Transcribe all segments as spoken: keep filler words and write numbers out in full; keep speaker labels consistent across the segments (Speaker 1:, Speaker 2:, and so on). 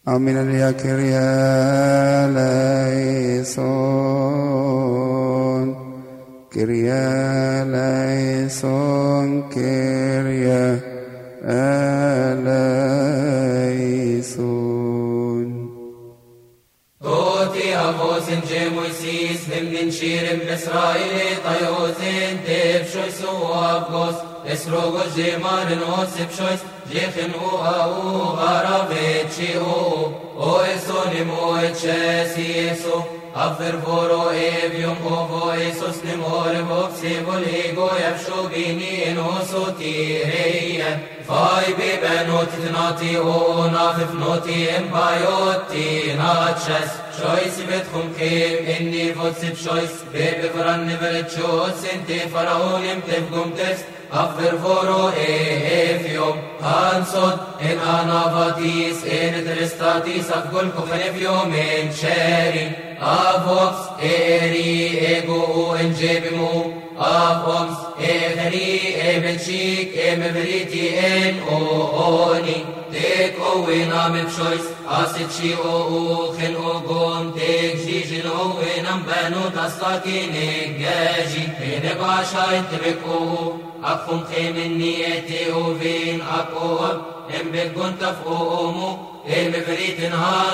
Speaker 1: Amen alia Kyrie eleison, Kyrie eleison, Kyrie eleison.
Speaker 2: Toti avosin Moises, himnin shirim Israeli, tayozin tev shois u avgos, esrogos jemarin osip shois, jechin u au garavetchi u, o esonim o echesi eso, afer voro evium ovo esos nimore vopsi voligo yavshogini in osoti reian, fai bibenoti tnati o nafif noti embayoti nachas, shois betchum kim inni votsip shois, bebe varan nivelechos inti faraonim tevgum test, afer voro evium, hansod en anavatis en etrestatis afgol kofenevium en cheri, avox eri ego en jebimu, avox eri ebechik emeveriti en ooni, tek owen amem shois, asitchi o uchen ogon, tek jijin owen ambanu taslakin egaji, enebasha intebeko, akfum khemeni ete ovin akoab, embegon tafomu, emeveritin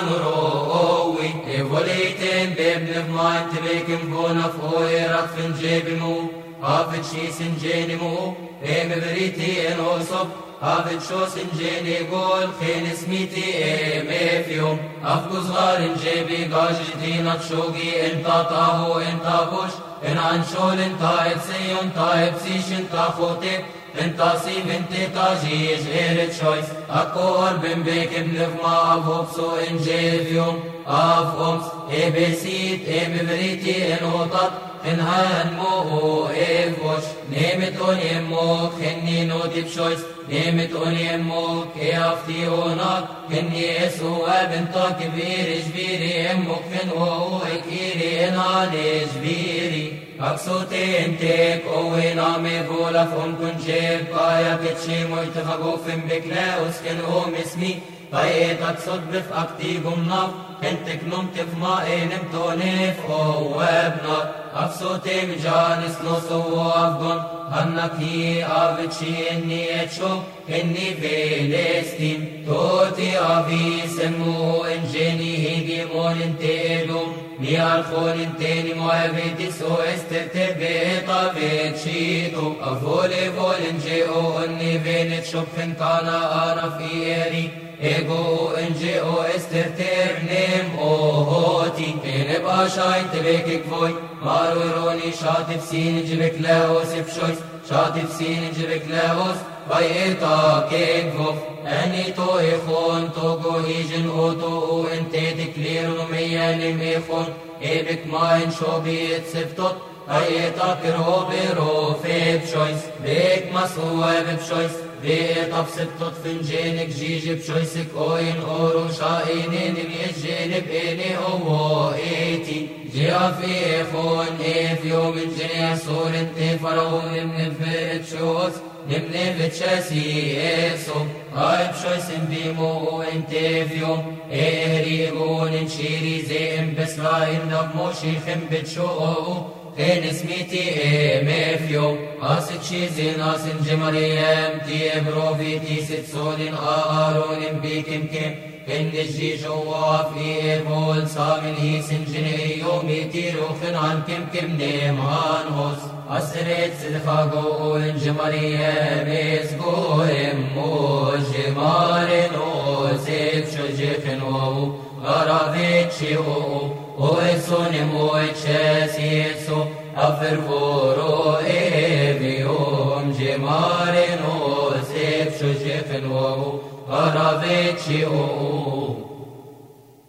Speaker 2: hanuro, evoliten bebnev mind to make him bona foyer akfin jebimu, avid shisin jenimu, emeveriti en osop, avid shosin jeni gol, khenis miti emefium, afguz garin jebi gajidin atshogi entatahu entabush, en anshol entaib seyon taib sishin tafotib, انتصيب انت تاجيج غير تشويس اكور بمبيك بنفما افوبسو انجيفيوم افومس ابسيت امبريتي انوطت انهان مو ايفوش نيمت اون يمو خني نوتي بشويس نيمت اون يمو كيافتي اوناك خني اسو ابنتا كبير جبيري امك من او اكيري انالي جبيري أكسوتي انتك أوين عمي بولا فهم كن جيب بايا كتشي ميتفقو فم بكلا اسكن أم اسمي بايت أكسوت بف أكتيقم ناف انتك نمتف ما إنم تونيف أو ابنك أكسوتي مجانس نوسو أفغن هنك هي أفتشي إني اتشو إني فيلستين توتي أبي سمو إنجيني هيجي مول انتيدوم ni alkhon teni moavitis o estete beta vecito avole volenje o onni venet shopfen kana ana fieri ego enje o esterternem o hoti ene basha intevek voi maro ironi shatif sin jibek laos ifshois shatif sin jibek laos bayeta kegvof أني تو إخون توجو هيجن أوتو أنت تكلير ميان ميخون إبك ما إن شو بيت سبتوت أي تكرو بيرو في بشويس بيك مسوى بشويس بيت أبسبتوت فنجينك جيجي بشويسك أوين أورو شاينين بيجينب إني أوو إيتي جيا في إخون إف يوم جنيا سور انت فرعون من فيت شوز نمني بتشاسي إيسو هاي بشويس بيمو انت فيوم إيريغون انشيري زيم بسرائن نبموشي خم بتشوءو خين اسميتي إيمي فيوم أسد شيزي ناسن جمريم تي بروفي تي ست سولين آرون بيكم كم إن الجي جوا في إيربول سامن هيسن جني يومي تيروخن عن كم كم نيم هانهوس أسرت سدخاقو إن جمريم إسقوهم مو جمارن وزيب شجيخن وو غرافيتشي وو وإسوني مو إتشاسيسو أفر فورو إيبيوم جمارن وزيب شجيخن وو غرافيتشي وو